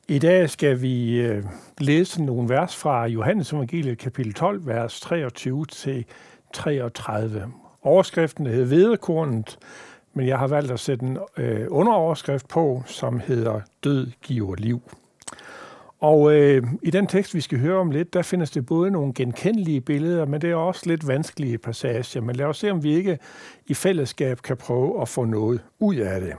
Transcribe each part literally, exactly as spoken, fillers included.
I dag skal vi øh, læse nogle vers fra Johannes evangeliet kapitel tolv, vers treogtyve til treogtredive. Overskriften hedder Hvedekornet, men jeg har valgt at sætte en øh, underoverskrift på, som hedder Død giver liv. Og øh, i den tekst, vi skal høre om lidt, der findes det både nogle genkendelige billeder, men det er også lidt vanskelige passager. Men lad os se, om vi ikke i fællesskab kan prøve at få noget ud af det.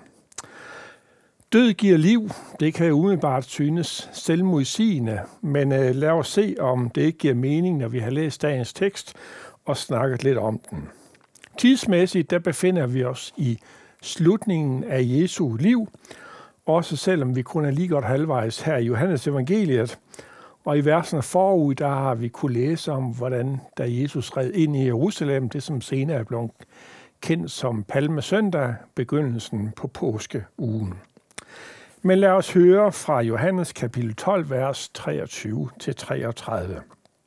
Død giver liv, det kan umiddelbart synes selvmodsigende, men øh, lad os se, om det ikke giver mening, når vi har læst dagens tekst og snakket lidt om den. Tidsmæssigt, der befinder vi os i slutningen af Jesu liv, også selvom vi kun er lige godt halvvejs her i Johannes evangeliet. Og i versene forud, der har vi kunne læse om, hvordan da Jesus red ind i Jerusalem, det som senere er blevet kendt som Palmesøndag, begyndelsen på påskeugen. Men lad os høre fra Johannes kapitel tolv, vers treogtyve til treogtredive.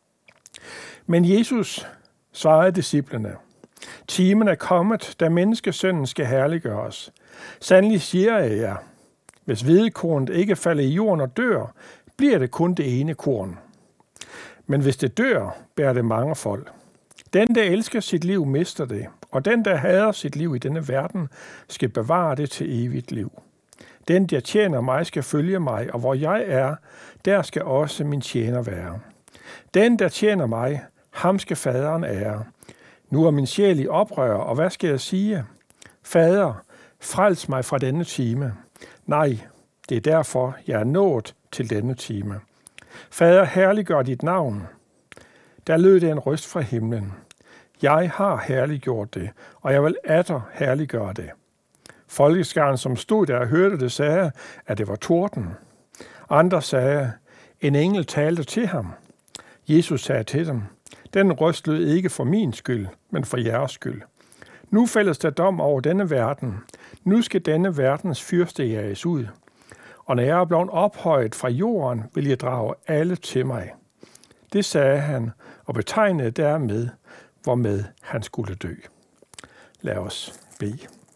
Men Jesus svarede disciplene: Timen er kommet, da menneskesønnen skal herliggøres. Sandelig siger jeg jer, hvis hvedekornet ikke falder i jorden og dør, bliver det kun det ene korn. Men hvis det dør, bærer det mange folk. Den, der elsker sit liv, mister det, og den, der hader sit liv i denne verden, skal bevare det til evigt liv. Den, der tjener mig, skal følge mig, og hvor jeg er, der skal også min tjener være. Den, der tjener mig, ham skal faderen ære. Nu er min sjæl i oprør, og hvad skal jeg sige? Fader, frels mig fra denne time. Nej, det er derfor, jeg er nået til denne time. Fader, herliggør dit navn. Der lød det en røst fra himlen. Jeg har herliggjort det, og jeg vil atter herliggøre det. Folkeskaren, som stod der og hørte det, sagde, at det var torden. Andre sagde, en engel talte til ham. Jesus sagde til dem, den røst lød ikke for min skyld, men for jeres skyld. Nu fældes der dom over denne verden. Nu skal denne verdens fyrste jages ud. Og når jeg er blevet ophøjet fra jorden, vil jeg drage alle til mig. Det sagde han, og betegnede dermed, hvormed han skulle dø. Lad os bede.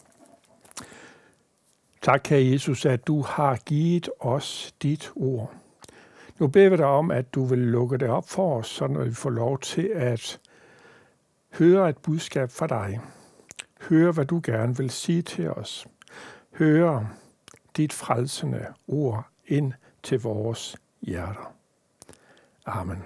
Tak, kære Jesus, at du har givet os dit ord. Nu beder vi dig om, at du vil lukke det op for os, så vi får lov til at høre et budskab fra dig. Høre, hvad du gerne vil sige til os. Høre dit frelsende ord ind til vores hjerter. Amen.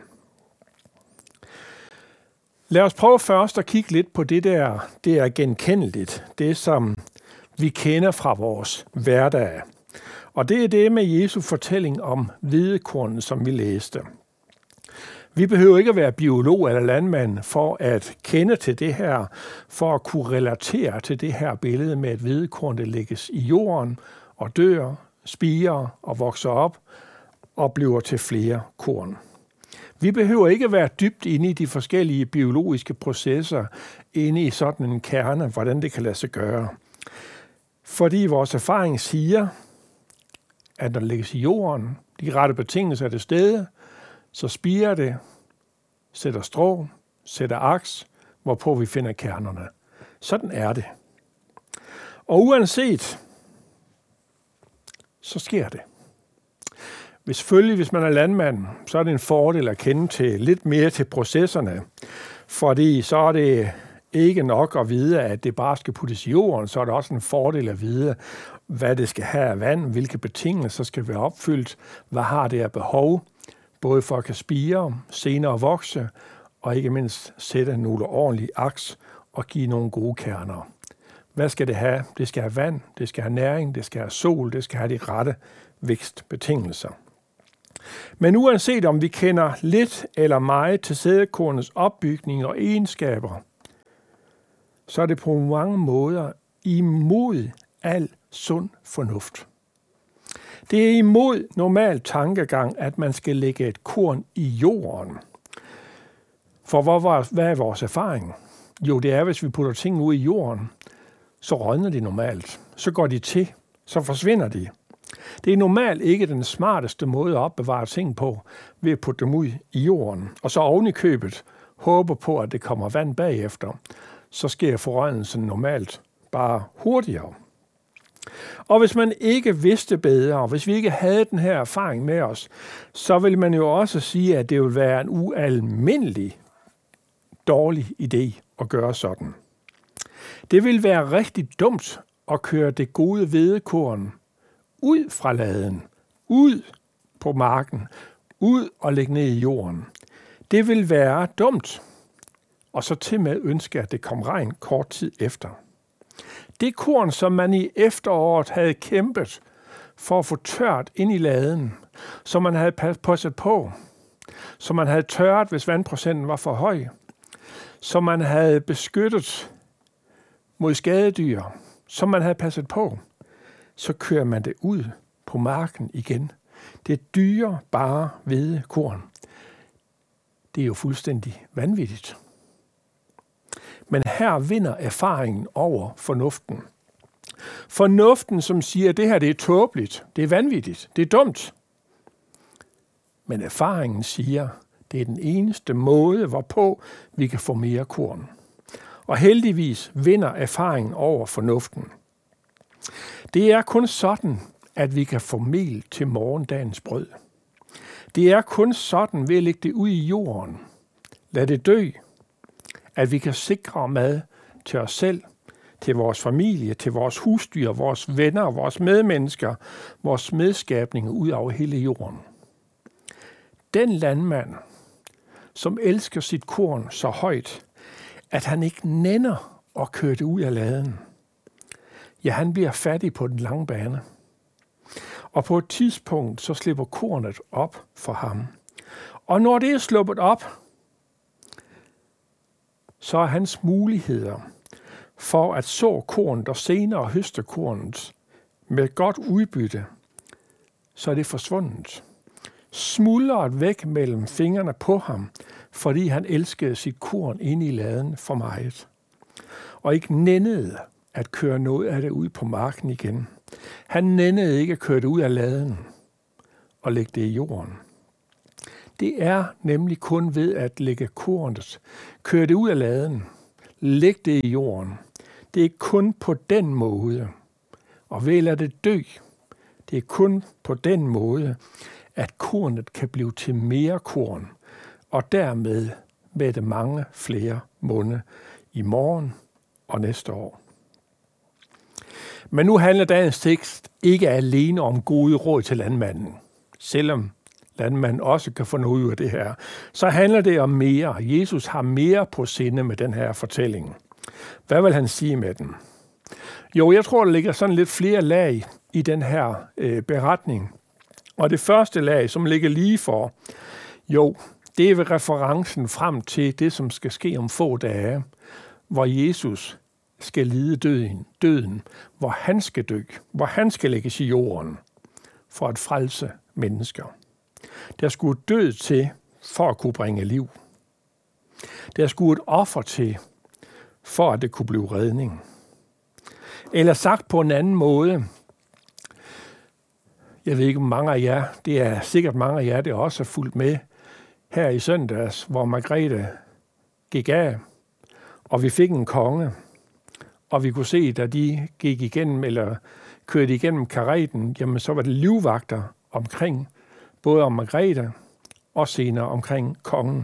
Lad os prøve først at kigge lidt på det der, det er genkendeligt, det som vi kender fra vores hverdag. Og det er det med Jesu fortælling om hvedekornet, som vi læste. Vi behøver ikke at være biolog eller landmand for at kende til det her, for at kunne relatere til det her billede med, at hvedekornet lægges i jorden og dør, spirer og vokser op og bliver til flere korn. Vi behøver ikke være dybt inde i de forskellige biologiske processer, inde i sådan en kerne, hvordan det kan lade sig gøre. Fordi vores erfaring siger, at når det lægges i jorden, de rette betingelser er til stede, så spirer det, sætter strå, sætter aks, hvorpå vi finder kernerne. Sådan er det. Og uanset, så sker det. Hvis selvfølgelig, hvis man er landmand, så er det en fordel at kende til lidt mere til processerne, fordi så er det ikke nok at vide, at det bare skal puttes i jorden, så er det også en fordel at vide, hvad det skal have af vand, hvilke betingelser skal være opfyldt, hvad har det af behov, både for at kan spire, senere vokse, og ikke mindst sætte nogle ordentlige aks og give nogle gode kerner. Hvad skal det have? Det skal have vand, det skal have næring, det skal have sol, det skal have de rette vækstbetingelser. Men uanset om vi kender lidt eller meget til sædekornets opbygning og egenskaber, så er det på mange måder imod al sund fornuft. Det er imod normal tankegang, at man skal lægge et korn i jorden. For hvad er vores erfaring? Jo, det er, hvis vi putter ting ud i jorden, så rådner de normalt. Så går de til, så forsvinder de. Det er normalt ikke den smarteste måde at opbevare ting på, ved at putte dem ud i jorden. Og så oven i købet håber på, at det kommer vand bagefter. Så sker forrådnelsen normalt bare hurtigere. Og hvis man ikke vidste bedre, og hvis vi ikke havde den her erfaring med os, så vil man jo også sige, at det vil være en ualmindelig dårlig idé at gøre sådan. Det vil være rigtig dumt at køre det gode hvedekorn ud fra laden, ud på marken, ud og lægge ned i jorden. Det vil være dumt, og så til med ønske, at det kom regn kort tid efter. Det korn, som man i efteråret havde kæmpet for at få tørt ind i laden, som man havde passet på, som man havde tørret, hvis vandprocenten var for høj, som man havde beskyttet mod skadedyr, som man havde passet på, så kører man det ud på marken igen. Det dyre bare hvedekorn. Det er jo fuldstændig vanvittigt. Men her vinder erfaringen over fornuften. Fornuften, som siger, at det her det er tåbeligt, det er vanvittigt, det er dumt. Men erfaringen siger, at det er den eneste måde, hvorpå vi kan få mere korn. Og heldigvis vinder erfaringen over fornuften. Det er kun sådan, at vi kan få mel til morgendagens brød. Det er kun sådan ved at lægge det ud i jorden. Lad det dø. At vi kan sikre mad til os selv, til vores familie, til vores husdyr, vores venner, vores medmennesker, vores medskabninger ud over hele jorden. Den landmand, som elsker sit korn så højt, at han ikke nænder at køre det ud af laden, ja, han bliver fattig på den lange bane. Og på et tidspunkt, så slipper kornet op for ham. Og når det er sluppet op, så er hans muligheder for at så kornet og senere høste kornet med godt udbytte, så er det forsvundet. Smuldret væk mellem fingrene på ham, fordi han elskede sit korn inde i laden for meget. Og ikke nændede at køre noget af det ud på marken igen. Han nændede ikke at køre det ud af laden og lægge det i jorden. Det er nemlig kun ved at lægge kornet, køre det ud af laden, lægge det i jorden. Det er kun på den måde, og ved at lade det dø, det er kun på den måde, at kornet kan blive til mere korn, og dermed med det mange flere munde i morgen og næste år. Men nu handler dagens tekst ikke alene om gode råd til landmanden, selvom landmanden også kan få noget ud af det her. Så handler det om mere. Jesus har mere på sinde med den her fortælling. Hvad vil han sige med den? Jo, jeg tror, der ligger sådan lidt flere lag i den her øh, beretning. Og det første lag, som ligger lige for, jo, det er ved referencen frem til det, som skal ske om få dage, hvor Jesus skal lide døden, døden, hvor han skal dø, hvor han skal lægges i jorden for at frelse mennesker. Der skulle død til for at kunne bringe liv. Der skulle et offer til for at det kunne blive redning. Eller sagt på en anden måde, jeg ved ikke, om mange af jer, det er sikkert mange af jer, der også er fulgt med her i søndags, hvor Margrethe gik af, og vi fik en konge, og vi kunne se, da de gik igennem, eller kørte igennem kareten, jamen så var det livvagter omkring, både om Margrethe og senere omkring kongen.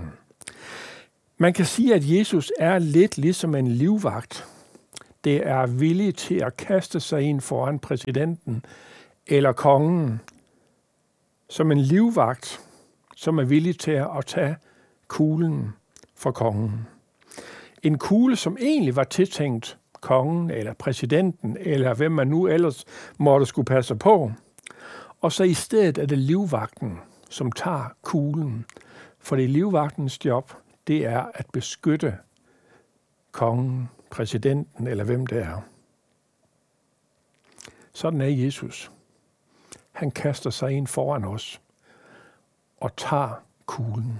Man kan sige, at Jesus er lidt ligesom en livvagt. Det er villig til at kaste sig ind foran præsidenten eller kongen, som en livvagt, som er villig til at tage kuglen for kongen. En kugle, som egentlig var tiltænkt kongen eller præsidenten, eller hvem man nu ellers måtte skulle passe på. Og så i stedet er det livvagten, som tager kuglen. For det livvagtens job, det er at beskytte kongen, præsidenten eller hvem det er. Sådan er Jesus. Han kaster sig ind foran os og tager kuglen.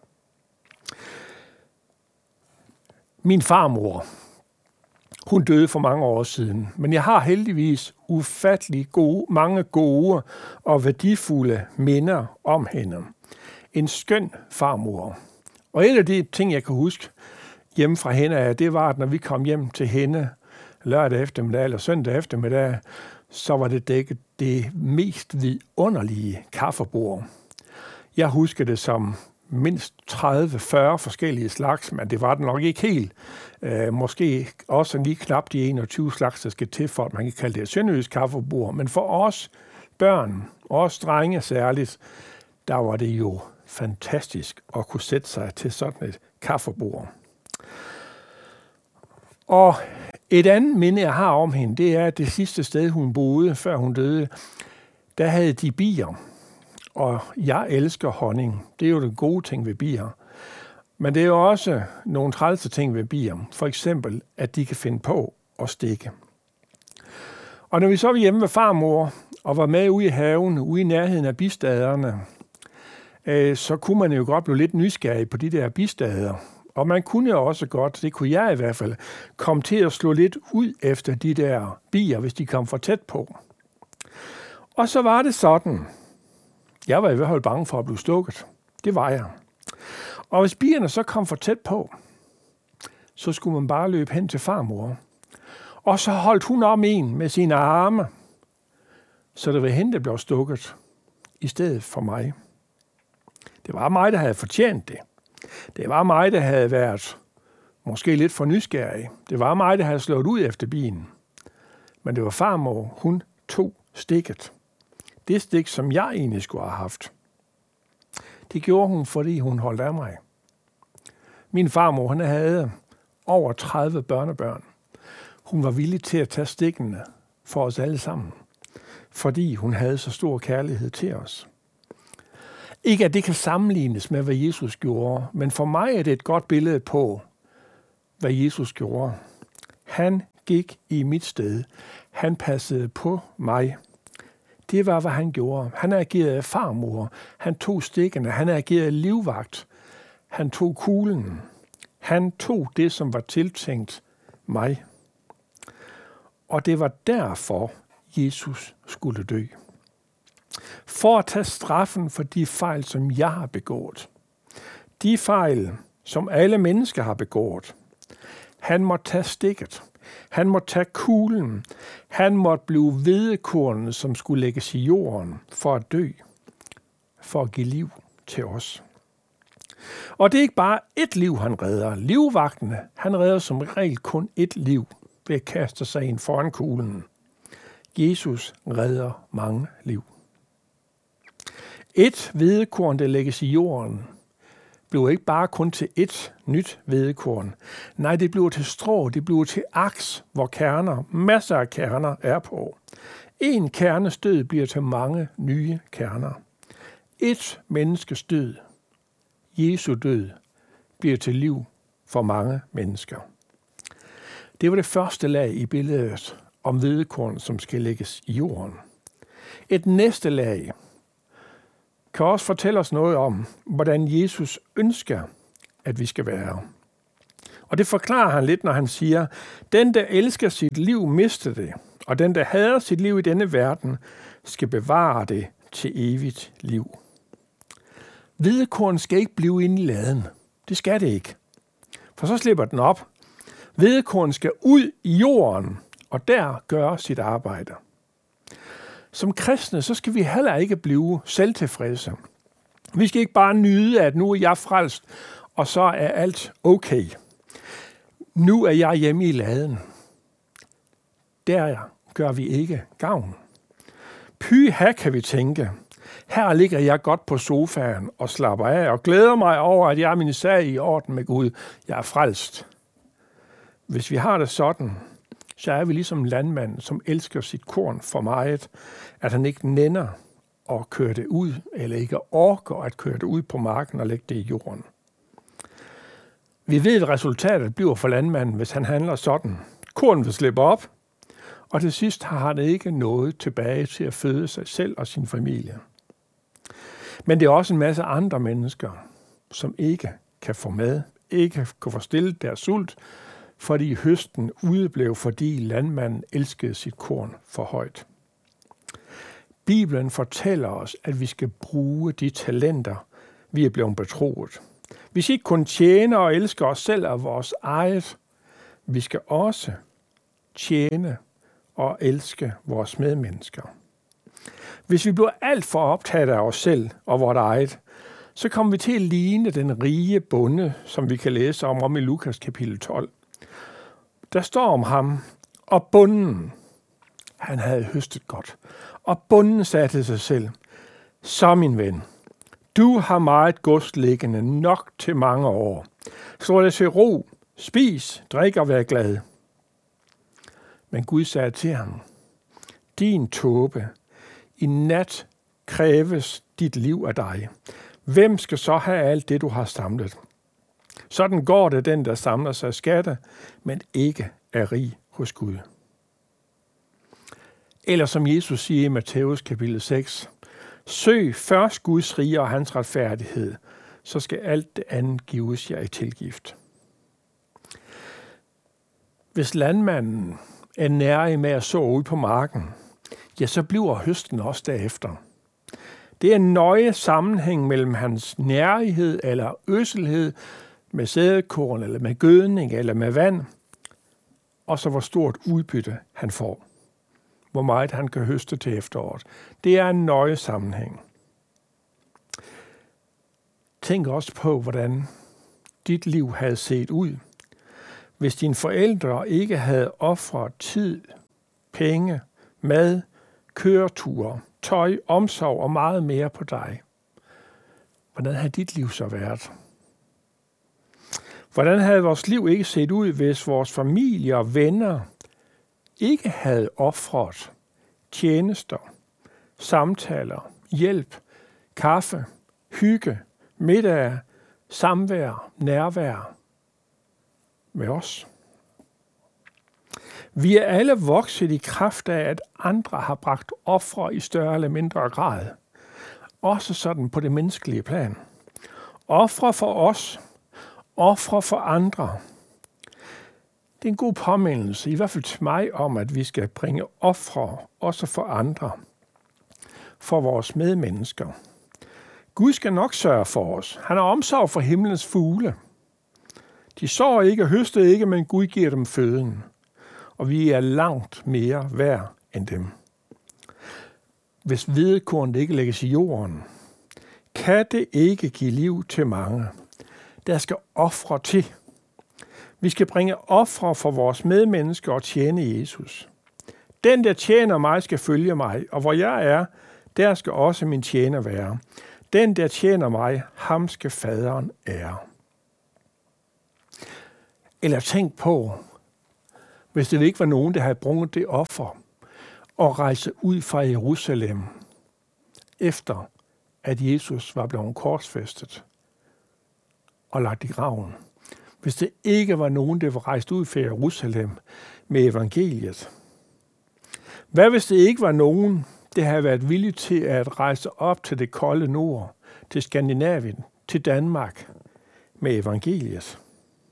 Min farmor, hun døde for mange år siden, men jeg har heldigvis ufattelig gode, mange gode og værdifulde minder om hende. En skøn farmor. Og en af de ting, jeg kan huske hjemme fra hende, det var, at når vi kom hjem til hende lørdag eftermiddag eller søndag eftermiddag, så var det dækket det mest vidunderlige kaffebord. Jeg husker det som mindst tredive til fyrre forskellige slags, men det var det nok ikke helt. Øh, måske også lige knap de enogtyve slags, der skal til, for at man kan kalde det et sønderjysk kaffebord. Men for os børn, os drenge særligt, der var det jo fantastisk at kunne sætte sig til sådan et kaffebord. Og et andet minde, jeg har om hende, det er, at det sidste sted, hun boede, før hun døde, der havde de bier. Og jeg elsker honning. Det er jo den gode ting ved bier. Men det er jo også nogle trælse ting ved bier. For eksempel, at de kan finde på at stikke. Og når vi så var hjemme ved farmor og var med ude i haven, ude i nærheden af bistaderne, øh, så kunne man jo godt blive lidt nysgerrig på de der bistader. Og man kunne jo også godt, det kunne jeg i hvert fald, komme til at slå lidt ud efter de der bier, hvis de kom for tæt på. Og så var det sådan. Jeg var i hvert fald bange for at blive stukket. Det var jeg. Og hvis bierne så kom for tæt på, så skulle man bare løbe hen til farmor. Og så holdt hun om en med sine arme, så det var hende, der blev stukket, i stedet for mig. Det var mig, der havde fortjent det. Det var mig, der havde været måske lidt for nysgerrig. Det var mig, der havde slået ud efter bien. Men det var farmor, hun tog stikket. Det stik, som jeg egentlig skulle have haft. Det gjorde hun, fordi hun holdt af mig. Min farmor, hun havde over tredive børnebørn. Hun var villig til at tage stikkene for os alle sammen, fordi hun havde så stor kærlighed til os. Ikke at det kan sammenlignes med, hvad Jesus gjorde, men for mig er det et godt billede på, hvad Jesus gjorde. Han gik i mit sted. Han passede på mig. Det var, hvad han gjorde. Han agerede farmor. Han tog stikkene. Han agerede livvagt. Han tog kuglen. Han tog det, som var tiltænkt mig. Og det var derfor, Jesus skulle dø. For at tage straffen for de fejl, som jeg har begået. De fejl, som alle mennesker har begået. Han måtte tage stikket. Han måtte tage kuglen. Han måtte blive hvedekornet, som skulle lægges i jorden for at dø. For at give liv til os. Og det er ikke bare ét liv, han redder. Livvagtene, han redder som regel kun ét liv ved at kaste sig ind foran kuglen. Jesus redder mange liv. Et hvedekorn, der lægges i jorden, bliver ikke bare kun til ét nyt hvedekorn. Nej, det bliver til strå, det bliver til aks, hvor kerner, masser af kerner er på. En kernes død bliver til mange nye kerner. Et menneskes død, Jesu død, bliver til liv for mange mennesker. Det var det første lag i billedet om hvedekorn, som skal lægges i jorden. Et næste lag kan også fortælle os noget om, hvordan Jesus ønsker, at vi skal være. Og det forklarer han lidt, når han siger, den, der elsker sit liv, mister det, og den, der hader sit liv i denne verden, skal bevare det til evigt liv. Hvedekorn skal ikke blive inde i laden. Det skal det ikke. For så slipper den op. Hvedekorn skal ud i jorden, og der gøre sit arbejde. Som kristne, så skal vi heller ikke blive selvtilfredse. Vi skal ikke bare nyde, at nu er jeg frelst, og så er alt okay. Nu er jeg hjemme i laden. Der gør vi ikke gavn. Pyha, kan vi tænke. Her ligger jeg godt på sofaen og slapper af og glæder mig over, at jeg er min sag i orden med Gud. Jeg er frelst. Hvis vi har det sådan, så er vi ligesom landmanden, som elsker sit korn for meget, at han ikke nænder at køre det ud, eller ikke orker at køre det ud på marken og lægge det i jorden. Vi ved, at resultatet bliver for landmanden, hvis han handler sådan. Korn vil slippe op, og til sidst har han ikke noget tilbage til at føde sig selv og sin familie. Men det er også en masse andre mennesker, som ikke kan få mad, ikke kan få stillet deres sult, fordi høsten udeblev, fordi landmanden elskede sit korn for højt. Bibelen fortæller os, at vi skal bruge de talenter, vi er blevet betroet. Vi skal ikke kun tjene og elske os selv og vores eget. Vi skal også tjene og elske vores medmennesker. Hvis vi bliver alt for optaget af os selv og vores eget, så kommer vi til at ligne den rige bonde, som vi kan læse om, om i Lukas kapitel tolv. Der står om ham, og bonden, han havde høstet godt, og bonden sagde til sig selv, så min ven, du har meget gods liggende nok til mange år. Slå dig til ro, spis, drik og vær glad. Men Gud sagde til ham, din tåbe, i nat kræves dit liv af dig. Hvem skal så have alt det, du har samlet? Sådan går det den, der samler sig skatte, men ikke er rig hos Gud. Eller som Jesus siger i Matthæus kapitel seks, søg først Guds rige og hans retfærdighed, så skal alt det andet gives jer i tilgift. Hvis landmanden er nærig med at så ud på marken, ja, så bliver høsten også derefter. Det er en nøje sammenhæng mellem hans nærighed eller øselhed med sædekorn eller med gødning eller med vand, og så hvor stort udbytte han får. Hvor meget han kan høste til efteråret. Det er en nøje sammenhæng. Tænk også på, hvordan dit liv havde set ud, hvis dine forældre ikke havde ofret tid, penge, mad, køreture, tøj, omsorg og meget mere på dig. Hvordan havde dit liv så været? Hvordan havde vores liv ikke set ud, hvis vores familie og venner ikke havde ofret tjenester, samtaler, hjælp, kaffe, hygge, middag, samvær, nærvær med os? Vi er alle vokset i kraft af, at andre har bragt ofre i større eller mindre grad. Også sådan på det menneskelige plan. Ofre for os, ofre for andre. Det er en god påmindelse, i hvert fald til mig, om at vi skal bringe ofre også for andre. For vores medmennesker. Gud skal nok sørge for os. Han har omsorg for himlens fugle. De sår ikke og høster ikke, men Gud giver dem føden. Og vi er langt mere værd end dem. Hvis hvedekorn ikke lægges i jorden, kan det ikke give liv til mange. Der skal ofre til. Vi skal bringe ofre for vores medmennesker og tjene Jesus. Den, der tjener mig, skal følge mig, og hvor jeg er, der skal også min tjener være. Den, der tjener mig, ham skal faderen ære. Eller tænk på, hvis det ikke var nogen, der havde brugt det offer og rejse ud fra Jerusalem, efter at Jesus var blevet korsfæstet og lagt i graven. Hvis det ikke var nogen, der var rejst ud fra Jerusalem med evangeliet. Hvad hvis det ikke var nogen, der havde været villige til at rejse op til det kolde nord, til Skandinavien, til Danmark med evangeliet?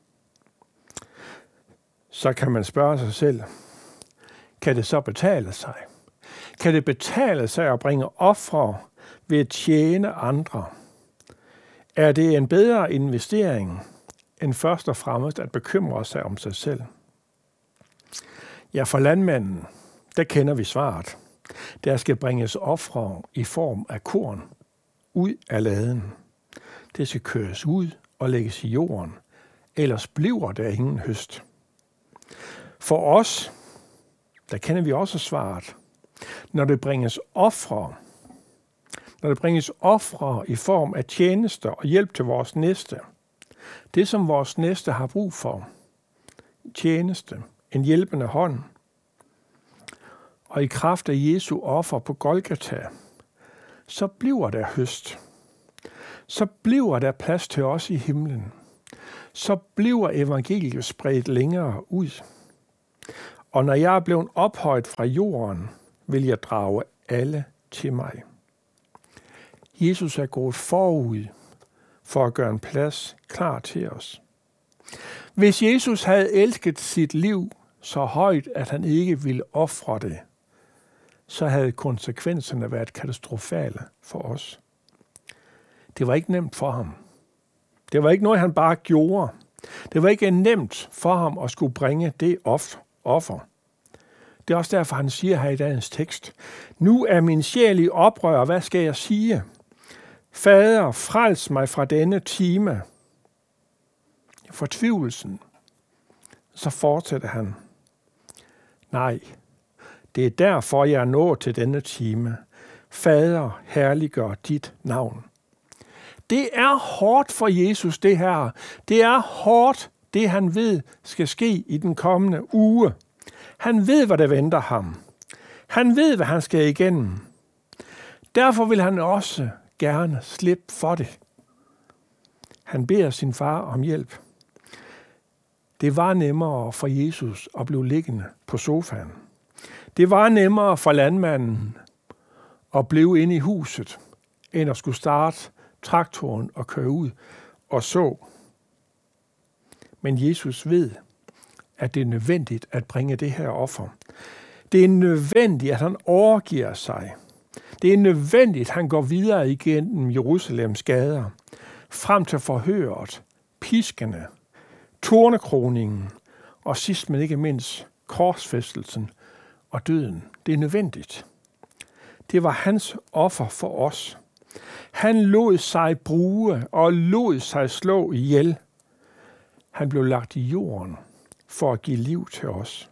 Så kan man spørge sig selv, kan det så betale sig? Kan det betale sig at bringe ofre ved at tjene andre? Er det en bedre investering, end først og fremmest at bekymre sig om sig selv? Ja, for landmanden, der kender vi svaret. Der skal bringes ofre i form af korn ud af laden. Det skal køres ud og lægges i jorden, ellers bliver der ingen høst. For os, der kender vi også svaret. Når det bringes ofre, når det bringes ofre i form af tjenester og hjælp til vores næste, det som vores næste har brug for, tjeneste, en hjælpende hånd, og i kraft af Jesu offer på Golgata, så bliver der høst. Så bliver der plads til os i himlen. Så bliver evangeliet spredt længere ud. Og når jeg er blevet ophøjet fra jorden, vil jeg drage alle til mig. Jesus er gået forud for at gøre en plads klar til os. Hvis Jesus havde elsket sit liv så højt, at han ikke ville ofre det, så havde konsekvenserne været katastrofale for os. Det var ikke nemt for ham. Det var ikke noget, han bare gjorde. Det var ikke nemt for ham at skulle bringe det offer. Det er også derfor, han siger her i dagens tekst, nu er min sjæl i oprør, hvad skal jeg sige? Fader, frels mig fra denne time. Fortvivlelsen. Så fortsætter han. Nej, det er derfor, jeg er nået til denne time. Fader, herliggør dit navn. Det er hårdt for Jesus, det her. Det er hårdt, det han ved skal ske i den kommende uge. Han ved, hvad der venter ham. Han ved, hvad han skal igennem. Derfor vil han også gerne slippe for det. Han beder sin far om hjælp. Det var nemmere for Jesus at blive liggende på sofaen. Det var nemmere for landmanden at blive inde i huset, end at skulle starte traktoren og køre ud og så. Men Jesus ved, at det er nødvendigt at bringe det her offer. Det er nødvendigt, at han overgiver sig. Det er nødvendigt, at han går videre igennem Jerusalems gader, frem til forhøret, piskene, tornekroningen og sidst men ikke mindst korsfæstelsen og døden. Det er nødvendigt. Det var hans offer for os. Han lod sig bruge og lod sig slå ihjel. Han blev lagt i jorden for at give liv til os.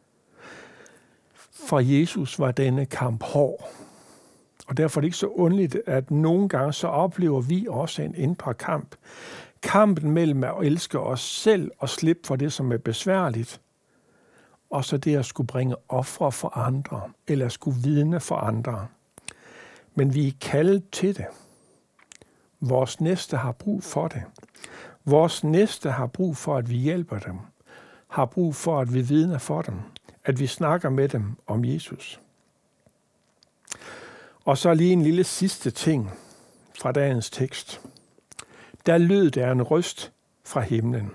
For Jesus var denne kamp hård. Og derfor er det ikke så underligt, at nogle gange så oplever vi også en indre kamp. Kampen mellem at elske os selv og slippe for det, som er besværligt, og så det at skulle bringe ofre for andre, eller skulle vidne for andre. Men vi er kaldet til det. Vores næste har brug for det. Vores næste har brug for, at vi hjælper dem. Har brug for, at vi vidner for dem. At vi snakker med dem om Jesus. Og så lige en lille sidste ting fra dagens tekst. Der lød der en røst fra himlen.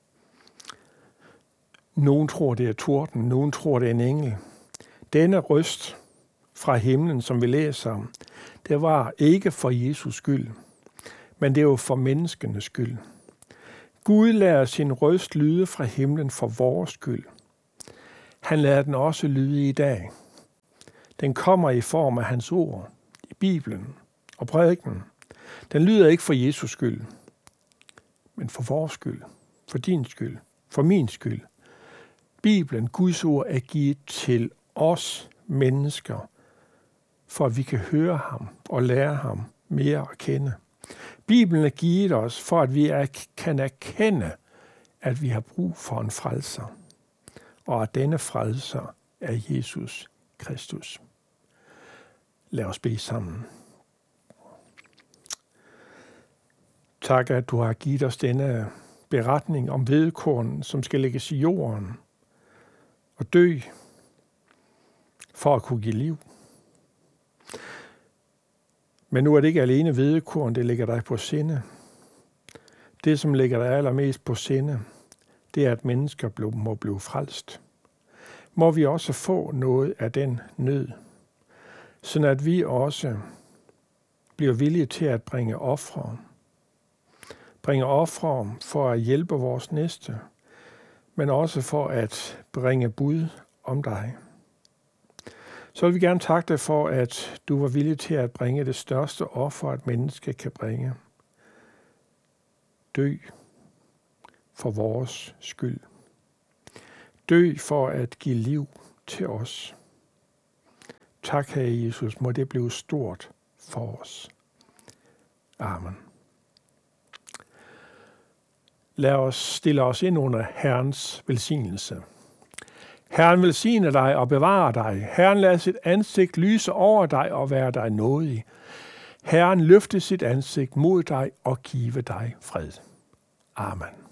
Nogen tror, det er torden. Nogen tror, det er en engel. Denne røst fra himlen, som vi læser om, det var ikke for Jesus skyld, men det var for menneskenes skyld. Gud lader sin røst lyde fra himlen for vores skyld. Han lader den også lyde i dag. Den kommer i form af hans ord, i Bibelen og prædiken. Den lyder ikke for Jesus skyld, men for vores skyld, for din skyld, for min skyld. Bibelen, Guds ord, er givet til os mennesker, for at vi kan høre ham og lære ham mere at kende. Bibelen er givet os, for at vi kan erkende, at vi har brug for en frelser, og at denne frelser er Jesus Kristus. Lad os bede sammen. Tak, at du har givet os denne beretning om hvedekornen, som skal lægges i jorden og dø for at kunne give liv. Men nu er det ikke alene hvedekorn, det ligger dig på sinde. Det, som ligger dig allermest på sinde, det er, at mennesker må blive frelst. Må vi også få noget af den nød, sådan at vi også bliver villige til at bringe ofre. Bringe ofre for at hjælpe vores næste, men også for at bringe bud om dig. Så vil vi gerne takke dig for, at du var villig til at bringe det største offer, et menneske kan bringe. Dø for vores skyld. Dø for at give liv til os. Tak, Herre Jesus, må det blive stort for os. Amen. Lad os stille os ind under Herrens velsignelse. Herren velsigne dig og bevare dig. Herren lader sit ansigt lyse over dig og være dig nådig. Herren løfte sit ansigt mod dig og give dig fred. Amen.